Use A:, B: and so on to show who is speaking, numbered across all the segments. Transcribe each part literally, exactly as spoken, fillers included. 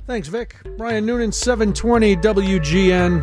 A: Thanks, Vic. Brian Noonan, seven twenty W G N.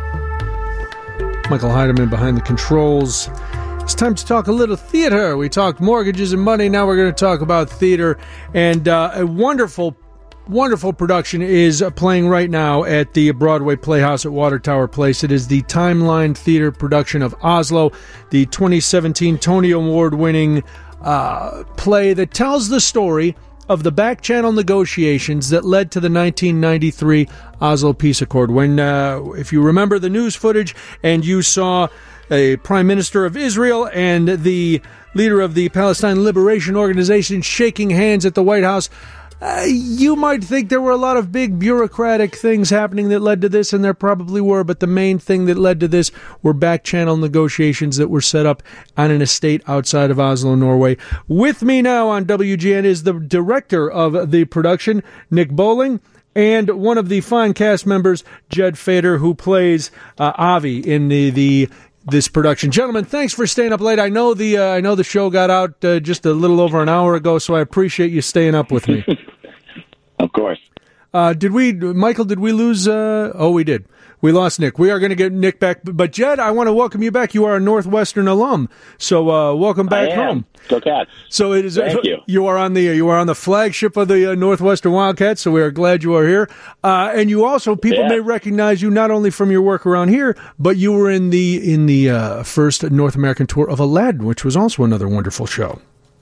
A: Michael Heidemann behind the controls. It's time to talk a little theater. We talked mortgages and money. Now we're going to talk about theater. And uh, a wonderful, wonderful production is playing right now at the Broadway Playhouse at Water Tower Place. It is the Timeline Theater production of Oslo, the twenty seventeen Tony Award-winning uh, play that tells the story of the back-channel negotiations that led to the nineteen ninety-three Oslo Peace Accord. When, uh, if you remember the news footage and you saw a Prime Minister of Israel and the leader of the Palestine Liberation Organization shaking hands at the White House, uh, you might think there were a lot of big bureaucratic things happening that led to this, and there probably were, but the main thing that led to this were back-channel negotiations that were set up on an estate outside of Oslo, Norway. With me now on W G N is the director of the production, Nick Bowling, and one of the fine cast members, Jed Fader, who plays uh, Avi in the, the this production. Gentlemen, thanks for staying up late. I know the uh, I know the show got out uh, just a little over an hour ago, so I appreciate you staying up with me.
B: Of course.
A: Uh, did we, Michael, did we lose? Uh, oh, we did. We lost Nick. We are going to get Nick back. But, Jed, I want to welcome you back. You are a Northwestern alum, so uh, welcome back
B: I am.
A: home.
B: Go Cats.
A: So it is.
B: Thank you.
A: You are on the you are on the flagship of the uh, Northwestern Wildcats, so we are glad you are here. Uh, and you also, people
B: yeah.
A: may recognize you not only from your work around here, but you were in the in the uh, first North American tour of Aladdin, which was also another wonderful show.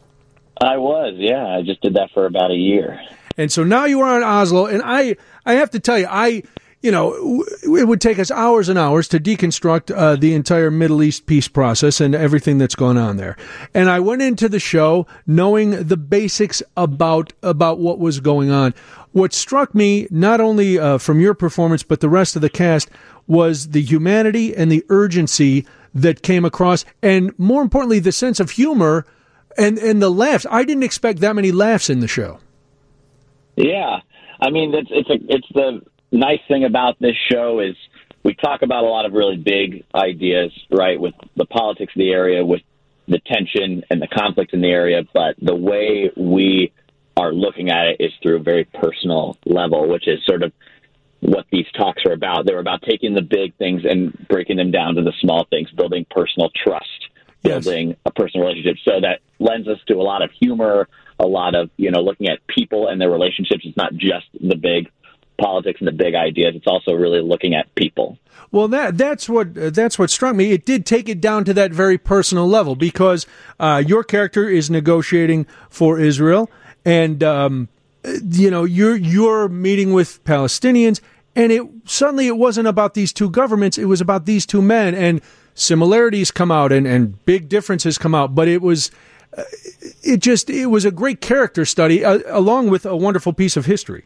B: I was, yeah. I just did that for about a year.
A: And so now you are in Oslo, and I, I have to tell you, I, you know, it would take us hours and hours to deconstruct uh, the entire Middle East peace process and everything that's gone on there. And I went into the show knowing the basics about about what was going on. What struck me, not only uh, from your performance, but the rest of the cast, was the humanity and the urgency that came across, and more importantly, the sense of humor and, and the laughs. I didn't expect that many laughs in the show.
B: Yeah, I mean, it's it's a, it's the nice thing about this show is we talk about a lot of really big ideas, right, with the politics of the area, with the tension and the conflict in the area, but the way we are looking at it is through a very personal level, which is sort of what these talks are about. They're about taking the big things and breaking them down to the small things, building personal trust, building yes. a personal relationship. So that lends us to a lot of humor, a lot of, you know, looking at people and their relationships. It's not just the big politics and the big ideas. It's also really looking at people.
A: Well, that that's what uh, that's what struck me. It did take it down to that very personal level because uh, your character is negotiating for Israel, and um, you know you're you're meeting with Palestinians, and it suddenly it wasn't about these two governments. It was about these two men, and similarities come out, and, and big differences come out. But it was. Uh, it just, it was a great character study, uh, along with a wonderful piece of history.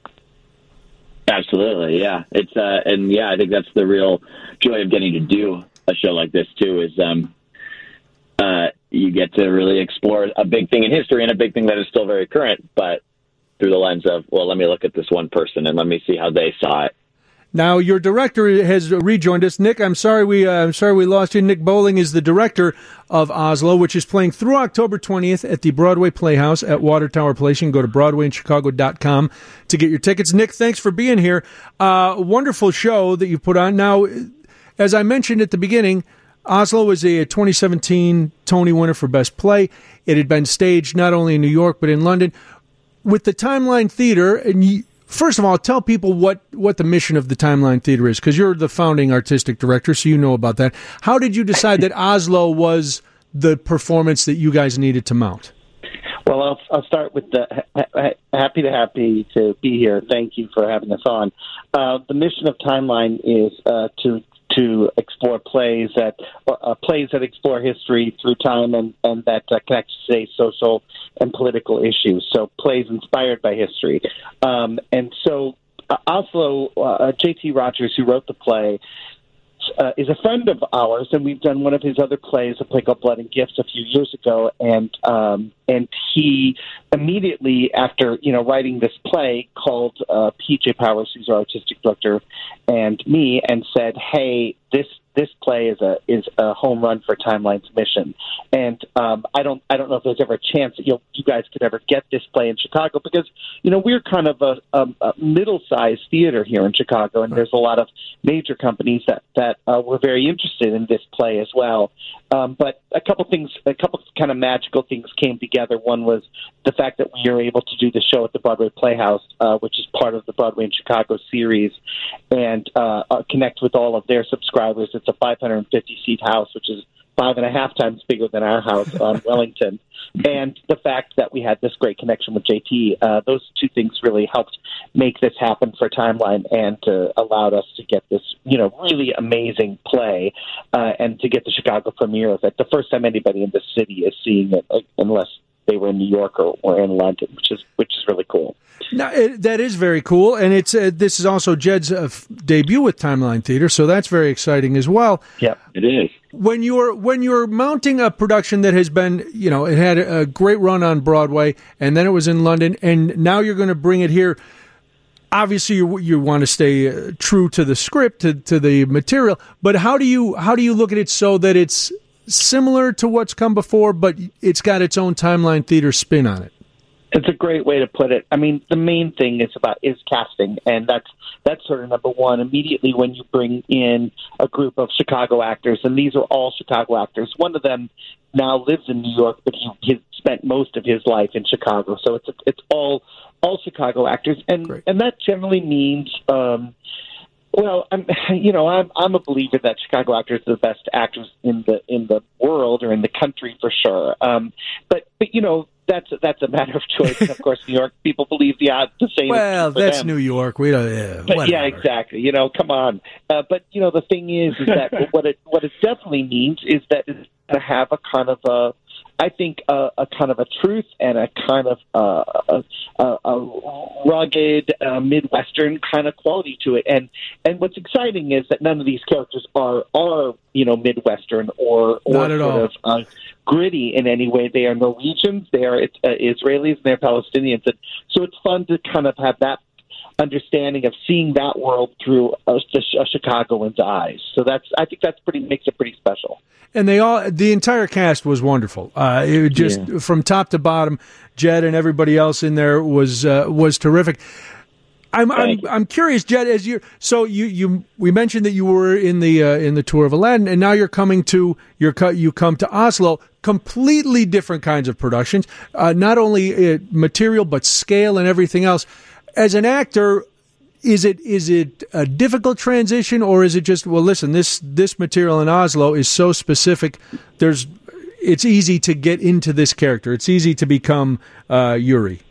B: Absolutely, yeah. It's uh, and yeah, I think that's the real joy of getting to do a show like this too. Is um, uh, you get to really explore a big thing in history and a big thing that is still very current, but through the lens of, well, let me look at this one person and let me see how they saw it.
A: Now, your director has rejoined us. Nick, I'm sorry we uh, I'm sorry we lost you. Nick Bowling is the director of Oslo, which is playing through October twentieth at the Broadway Playhouse at Water Tower Place. You can go to broadway in chicago dot com to get your tickets. Nick, thanks for being here. Uh, wonderful show that you put on. Now, as I mentioned at the beginning, Oslo was a twenty seventeen Tony winner for Best Play. It had been staged not only in New York but in London. With the Timeline Theater, and you, first of all, tell people what, what the mission of the Timeline Theater is, because you're the founding artistic director, so you know about that. How did you decide that Oslo was the performance that you guys needed to mount?
C: Well, I'll, I'll start with the ha- ha- happy to happy to be here. Thank you for having us on. Uh, the mission of Timeline is uh, to to explore plays that uh, plays that explore history through time and and that uh, connect to today's social and political issues. So plays inspired by history, um, and so uh, Oslo, uh, J T Rogers, who wrote the play, Uh, is a friend of ours, and we've done one of his other plays, A Play Called Blood and Gifts, a few years ago. And um, and he immediately after you know writing this play called uh, P J Powers, who's our artistic director, and me, and said, "Hey, this this play is a is a home run for Timeline's mission. And um, I don't I don't know if there's ever a chance that you'll, you guys could ever get this play in Chicago, because you know we're kind of a, a, a middle-sized theater here in Chicago, and there's a lot of major companies that that uh, were very interested in this play as well. Um, but a couple things, a couple kind of magical things came together. One was the fact that we were able to do the show at the Broadway Playhouse, uh, which is part of the Broadway in Chicago series, and uh, uh, connect with all of their subscribers. It's a five hundred fifty seat house, which is five and a half times bigger than our house on Wellington. And the fact that we had this great connection with J T, uh, those two things really helped make this happen for Timeline, and uh, allowed us to get this, you know, really amazing play, uh, and to get the Chicago premiere of it. The first time anybody in the city is seeing it, uh, unless they were in New York or, or in London, which is which is really cool.
A: Now, it, that is very cool, and it's uh, this is also Jed's uh, f- debut with Timeline Theater, so that's very exciting as well.
C: Yeah,
B: it is.
A: When you're when you're mounting a production that has been, you know, it had a great run on Broadway, and then it was in London, and now you're going to bring it here. Obviously, you you want to stay uh, true to the script, to to the material, but how do you how do you look at it so that it's similar to what's come before, but it's got its own Timeline Theater spin on it?
C: It's a great way to put it. I mean, the main thing is about is casting, and that's that's sort of number one. Immediately when you bring in a group of Chicago actors, and these are all Chicago actors. One of them now lives in New York, but he, he spent most of his life in Chicago. So it's it's all all Chicago actors, and
A: Great.
C: and that generally means. Um, Well, I'm, you know, I'm I'm a believer that Chicago actors are the best actors in the in the world or in the country for sure. Um, but but you know, that's that's a matter of choice. And of course, New York people believe the uh, the same.
A: Well, that's
C: them.
A: New York. We don't. Yeah,
C: But yeah, exactly. You know, come on. Uh, but you know, the thing is, is that what it what it definitely means is that it's going to have a kind of a. I think uh, a kind of a truth and a kind of uh, a, a, a rugged uh, Midwestern kind of quality to it. And and what's exciting is that none of these characters are are you know Midwestern or or
A: Not at
C: sort
A: all.
C: of uh, gritty in any way. They are Norwegians, they are uh, Israelis, and they're Palestinians. And so it's fun to kind of have that understanding of seeing that world through a, a Chicagoan's eyes. So that's I think that's pretty makes it pretty special.
A: And they all, the entire cast was wonderful. Uh, it was just
C: Yeah.
A: from top to bottom, Jed and everybody else in there was uh, was terrific. I'm I'm,
B: Thank you.
A: I'm curious, Jed, as you so you, you we mentioned that you were in the uh, in the tour of Aladdin, and now you're coming to your you come to Oslo. Completely different kinds of productions, uh, not only uh, material but scale and everything else. As an actor, Is it is it a difficult transition, or is it just, well, listen, this this material in Oslo is so specific, there's it's easy to get into this character. It's easy to become uh, Yuri.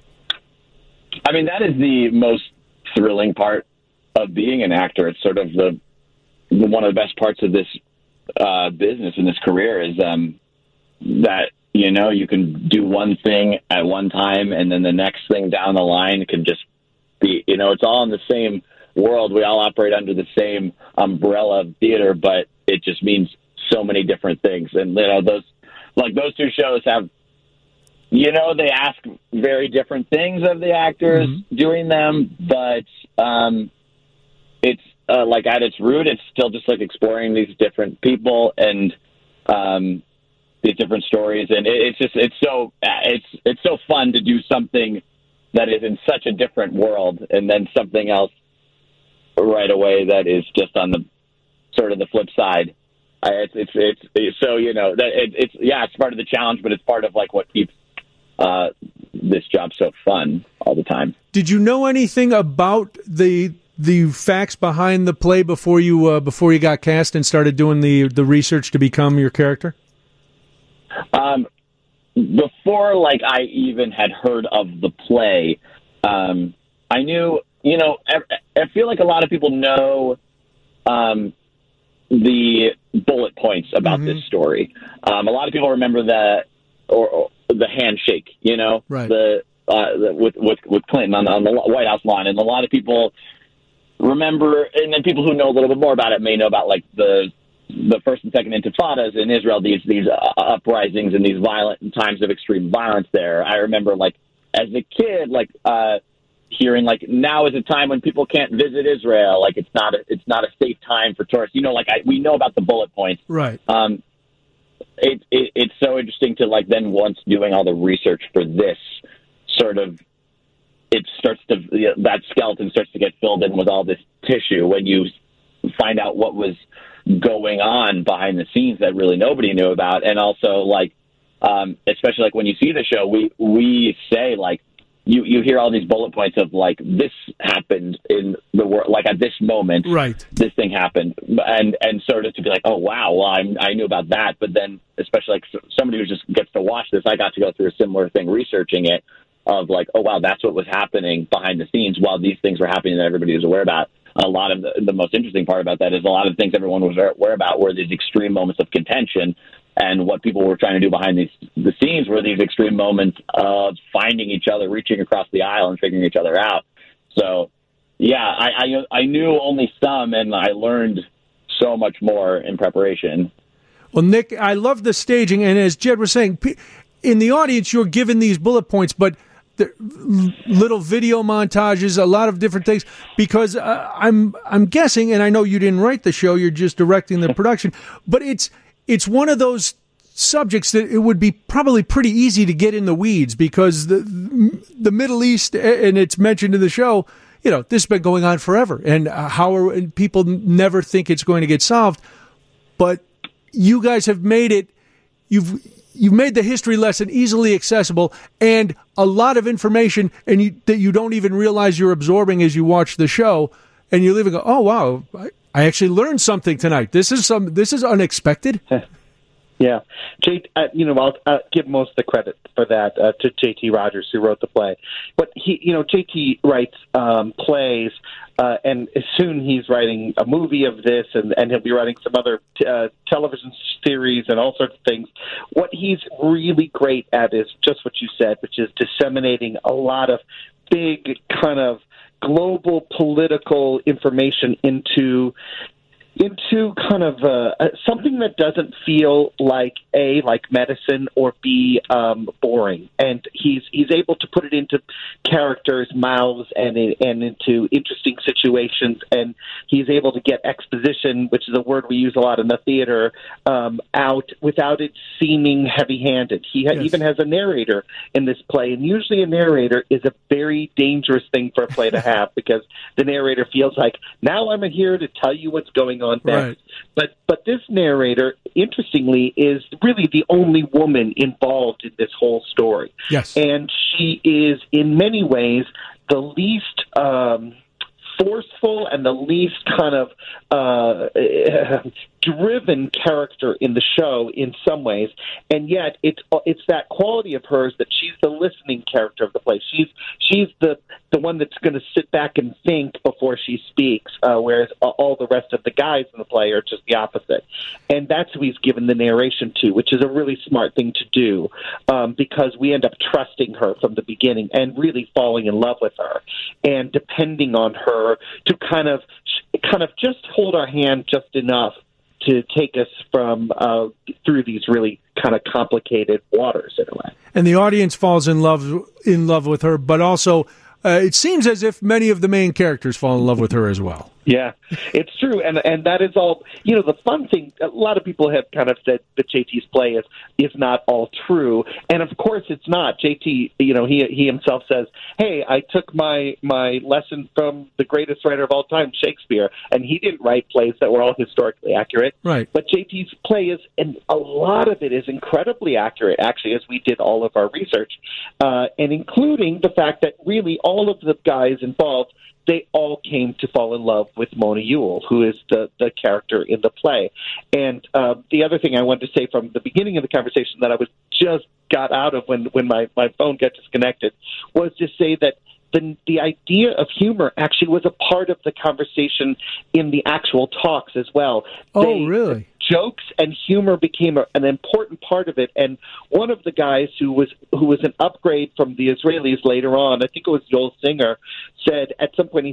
B: I mean, that is the most thrilling part of being an actor. It's sort of the, the one of the best parts of this uh, business and this career is um, that, you know, you can do one thing at one time, and then the next thing down the line can just be, you know, it's all in the same world. We all operate under the same umbrella of theater, but it just means so many different things. And, you know, those, like those two shows have, you know, they ask very different things of the actors mm-hmm. doing them, but um, it's uh, like at its root, it's still just like exploring these different people and um, these different stories. And it, it's just, it's so, it's, it's so fun to do something that is in such a different world, and then something else right away that is just on the sort of the flip side. I, it's, it's, it's, it's, so, you know, that it, it's, yeah, it's part of the challenge, but it's part of like what keeps uh, this job so fun all the time.
A: Did you know anything about the the facts behind the play before you uh, before you got cast and started doing the the research to become your character?
B: Um, before, like, I even had heard of the play, um, I knew, you know, I, I feel like a lot of people know um, the bullet points about mm-hmm. this story. Um, a lot of people remember the or, or the handshake, you know,
A: right.
B: the, uh, the with with with Clinton on the, on the White House lawn, and a lot of people remember, and then people who know a little bit more about it may know about like the the first and second intifadas in Israel, these these uh, uprisings and these violent times of extreme violence there. I remember, like, as a kid, like uh, hearing like now is a time when people can't visit Israel. Like it's not a, it's not a safe time for tourists. You know, like I, we know about the bullet points.
A: Right.
B: Um, it, it it's so interesting to like then once doing all the research for this sort of, it starts to you know, that skeleton starts to get filled in with all this tissue when you find out what was going on behind the scenes that really nobody knew about, and also like um, especially like when you see the show, we we say like. You, you hear all these bullet points of like this happened in the world, like at this moment,
A: right?
B: This thing happened, and and sort of to be like, oh wow, well I'm, I knew about that, but then especially like somebody who just gets to watch this, I got to go through a similar thing researching it, of like, oh wow, that's what was happening behind the scenes while these things were happening that everybody was aware about. A lot of the, the most interesting part about that is a lot of the things everyone was aware about were these extreme moments of contention. And what people were trying to do behind these the scenes were these extreme moments of finding each other, reaching across the aisle, and figuring each other out. So, yeah, I, I I knew only some, and I learned so much more in preparation.
A: Well, Nick, I love the staging, and as Jed was saying, in the audience, you're given these bullet points, but the little video montages, a lot of different things. Because uh, I'm I'm guessing, and I know you didn't write the show, you're just directing the production, but it's. It's one of those subjects that it would be probably pretty easy to get in the weeds because the the Middle East, and it's mentioned in the show, you know, this has been going on forever, and how are, and people never think it's going to get solved. But you guys have made it. You've you've made the history lesson easily accessible, and a lot of information, and you, that you don't even realize you're absorbing as you watch the show, and you leave and go, oh wow. I, I actually learned something tonight. This is some. This is unexpected.
C: Yeah, J, uh, you know, I'll uh, give most of the credit for that uh, to J T Rogers, who wrote the play. But he, you know, J T writes um, plays, uh, and soon he's writing a movie of this, and, and he'll be writing some other t- uh, television series and all sorts of things. What he's really great at is just what you said, which is disseminating a lot of big kind of global political information into into kind of uh, something that doesn't feel like A, like medicine, or B, um, boring. And he's he's able to put it into characters' mouths and and into interesting situations. And he's able to get exposition, which is a word we use a lot in the theater, um, out without it seeming heavy-handed. He ha- yes. even has a narrator in this play, and usually a narrator is a very dangerous thing for a play to have because the narrator feels like, now I'm here to tell you what's going on.
A: Right.
C: But but this narrator, interestingly, is really the only woman involved in this whole story.
A: Yes.
C: And she is, in many ways, the least um, forceful and the least kind of uh, driven character in the show in some ways, and yet it's it's that quality of hers that she's the listening character of the play. She's she's the the one that's going to sit back and think before she speaks, uh, whereas all the rest of the guys in the play are just the opposite. And that's who he's given the narration to, which is a really smart thing to do, um, because we end up trusting her from the beginning and really falling in love with her and depending on her to kind of kind of just hold our hand just enough to take us from uh, through these really kind of complicated waters in a way.
A: And the audience falls in love in love with her, but also uh, it seems as if many of the main characters fall in love with her as well.
C: Yeah, it's true, and and that is all. You know, the fun thing. A lot of people have kind of said that J T's play is is not all true, and of course it's not. J T, you know, he he himself says, "Hey, I took my my lesson from the greatest writer of all time, Shakespeare, and he didn't write plays that were all historically accurate."
A: Right.
C: But J T's play is, and a lot of it is incredibly accurate, actually, as we did all of our research, uh, and including the fact that really all of the guys involved, they all came to fall in love with Mona Ewell, who is the, the character in the play. And uh, the other thing I wanted to say from the beginning of the conversation that I was just got out of when, when my, my phone got disconnected was to say that the the idea of humor actually was a part of the conversation in the actual talks as well.
A: Oh,
C: they,
A: really?
C: Jokes and humor became a, an important part of it. And one of the guys who was who was an upgrade from the Israelis later on, I think it was Joel Singer, said at some point, he said,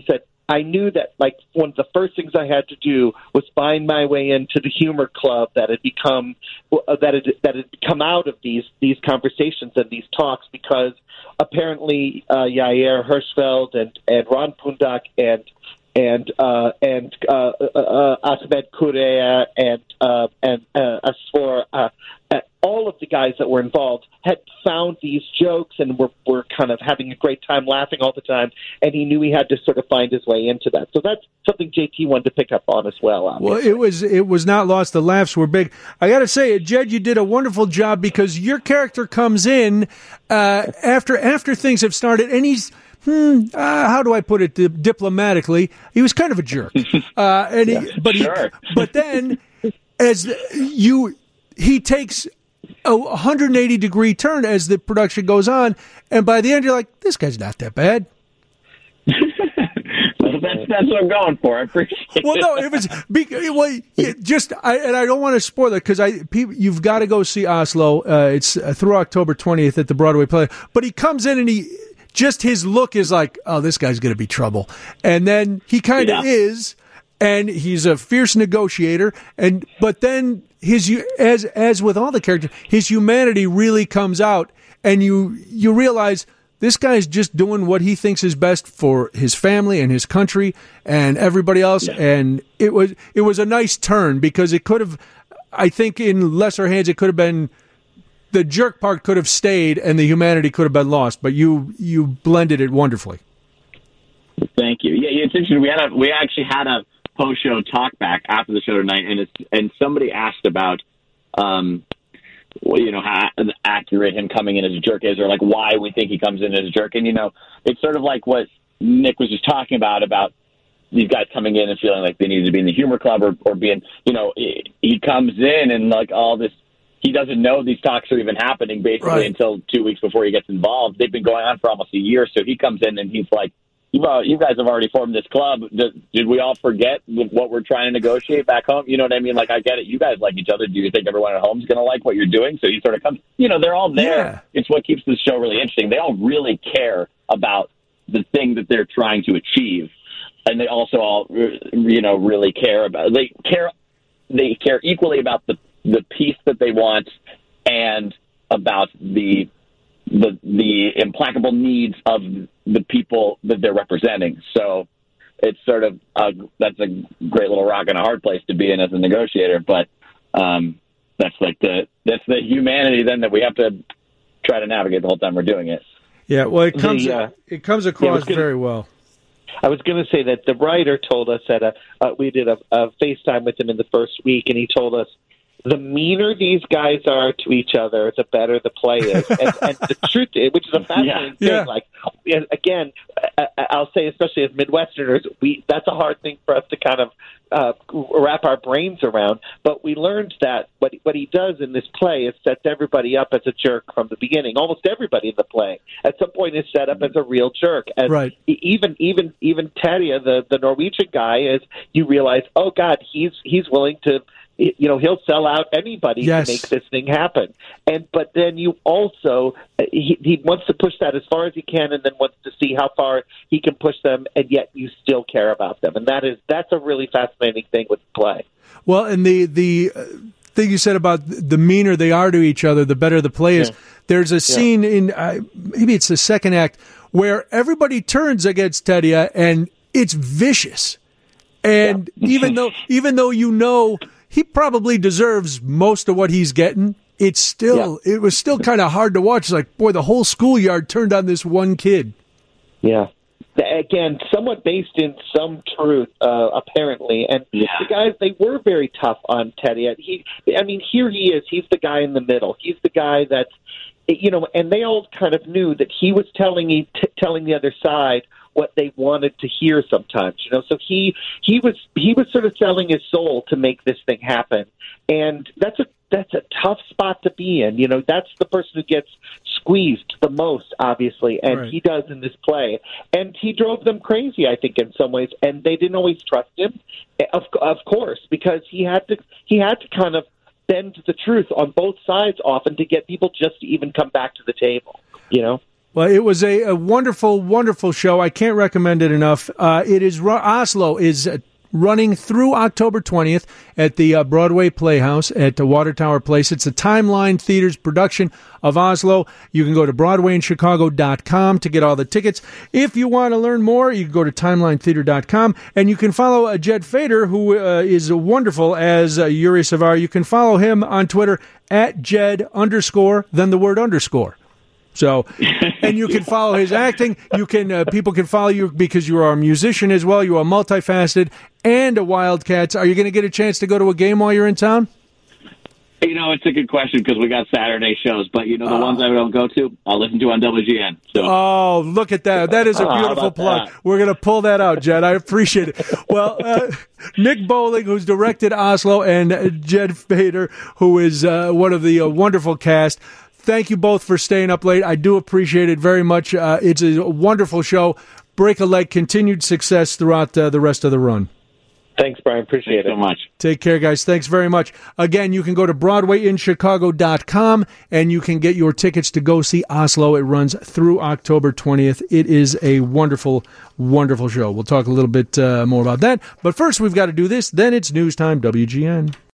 C: I knew that, like, one of the first things I had to do was find my way into the humor club that had become uh, that had that had come out of these these conversations and these talks, because apparently uh, Yair Hirschfeld and and Ron Pundak and and uh, and uh, uh, Ahmed Kurea and uh, and uh, Asfor, uh, uh, all of the guys that were involved had found these jokes and were were kind of having a great time, laughing all the time. And he knew he had to sort of find his way into that. So that's something J T wanted to pick up on as well. Obviously.
A: Well, it was it was not lost. The laughs were big. I got to say, Jed, you did a wonderful job, because your character comes in uh, after after things have started, and he's. Hmm, uh, how do I put it di- diplomatically? He was kind of a jerk, uh, and he,
B: Yeah,
A: but
B: sure.
A: he, but then as you, he takes a one hundred eighty degree turn as the production goes on, and by the end you're like, this guy's not that bad.
B: Well, that's that's what I'm going for. I appreciate it.
A: Well, no, it was because, well, yeah, just I, and I don't want to spoil it, because I people, you've got to go see Oslo. Uh, it's uh, through October twentieth at the Broadway Play. But he comes in and he. Just his look is like, oh, this guy's going to be trouble. And then he kind of yeah. is, and he's a fierce negotiator. And but then his as as with all the characters, his humanity really comes out, and you you realize this guy's just doing what he thinks is best for his family and his country and everybody else. Yeah. And it was it was a nice turn, because it could have, I think, in lesser hands, it could have been. The jerk part could have stayed, and the humanity could have been lost. But you you blended it wonderfully.
B: Thank you. Yeah, it's interesting. We had a we actually had a post show talk back after the show tonight, and it's and somebody asked about, um, well, you know, how accurate him coming in as a jerk is, or like why we think he comes in as a jerk. And you know, it's sort of like what Nick was just talking about about these guys coming in and feeling like they need to be in the humor club, or or being, you know, he comes in and like all this. He doesn't know these talks are even happening, basically, right. until two weeks before he gets involved. They've been going on for almost a year, so he comes in and he's like, you guys have already formed this club. Did, did we all forget what we're trying to negotiate back home? You know what I mean? Like, I get it. You guys like each other. Do you think everyone at home is going to like what you're doing? So he sort of comes, you know, they're all there. Yeah. It's what keeps this show really interesting. They all really care about the thing that they're trying to achieve. And they also all, you know, really care about, they care, they care equally about the, the peace that they want and about the the the implacable needs of the people that they're representing. So it's sort of a, that's a great little rock and a hard place to be in as a negotiator. But um, that's like the that's the humanity then that we have to try to navigate the whole time we're doing it.
A: Yeah, well, it comes the, uh, it comes across yeah, gonna, very well.
C: I was going to say that the writer told us that a, uh, we did a, a FaceTime with him in the first week, and he told us, the meaner these guys are to each other, the better the play is. And, and the truth is, which is a fascinating yeah. thing. Yeah. Like, again, I'll say, especially as Midwesterners, we that's a hard thing for us to kind of uh, wrap our brains around. But we learned that what what he does in this play is sets everybody up as a jerk from the beginning. Almost everybody in the play, at some point, is set up as a real jerk. And
A: right.
C: even even even Terje, the the Norwegian guy, is you realize, oh God, he's he's willing to. You know, he'll sell out anybody
A: yes.
C: to make this thing happen. And but then you also he, he wants to push that as far as he can, and then wants to see how far he can push them, and yet you still care about them. And that is that's a really fascinating thing with the play.
A: Well, and the the uh, thing you said about the meaner they are to each other, the better the play is. Yeah. There's a scene yeah. in uh, maybe it's the second act where everybody turns against Terje, and it's vicious. And yeah. even though even though you know. He probably deserves most of what he's getting. It's still, yeah. it was still kind of hard to watch. It's like, boy, the whole schoolyard turned on this one kid.
C: Yeah. Again, somewhat based in some truth, uh, apparently. And yeah. the guys, they were very tough on Terje. He, I mean, here he is. He's the guy in the middle. He's the guy that's, you know, and they all kind of knew that he was telling t- telling the other side what they wanted to hear sometimes, you know. So he he was he was sort of selling his soul to make this thing happen, and that's a that's a tough spot to be in. You know, that's the person who gets squeezed the most, obviously, and right. he does in this play. And he drove them crazy, I think, in some ways, and they didn't always trust him, of of course, because he had to he had to kind of bend the truth on both sides often to get people just to even come back to the table, you know.
A: Well, it was a, a wonderful, wonderful show. I can't recommend it enough. Uh, it is Oslo is running through October twentieth at the uh, Broadway Playhouse at the Water Tower Place. It's a Timeline Theater's production of Oslo. You can go to broadway in chicago dot com to get all the tickets. If you want to learn more, you can go to timeline theater dot com, and you can follow uh, Jed Fader, who uh, is wonderful as uh, Yuri Savar. You can follow him on Twitter at Jed underscore, then the word underscore. So, and you can follow his acting. You can uh, people can follow you because you are a musician as well. You are multifaceted and a Wildcats. Are you going to get a chance to go to a game while you're in town?
B: You know, it's a good question because we got Saturday shows, but you know the uh, ones I don't go to, I'll listen to on W G N. So.
A: Oh, look at that! That is a beautiful plug. That? We're going to pull that out, Jed. I appreciate it. Well, uh, Nick Bowling, who's directed Oslo, and uh, Jed Fader, who is uh, one of the uh, wonderful cast. Thank you both for staying up late. I do appreciate it very much. Uh, it's a wonderful show. Break a leg. Continued success throughout uh, the rest of the run.
C: Thanks, Brian. Appreciate
B: Thanks
C: it
B: so much.
A: Take care, guys. Thanks very much. Again, you can go to broadway in chicago dot com and you can get your tickets to go see Oslo. It runs through October twentieth. It is a wonderful, wonderful show. We'll talk a little bit uh, more about that. But first, we've got to do this. Then it's news time, W G N.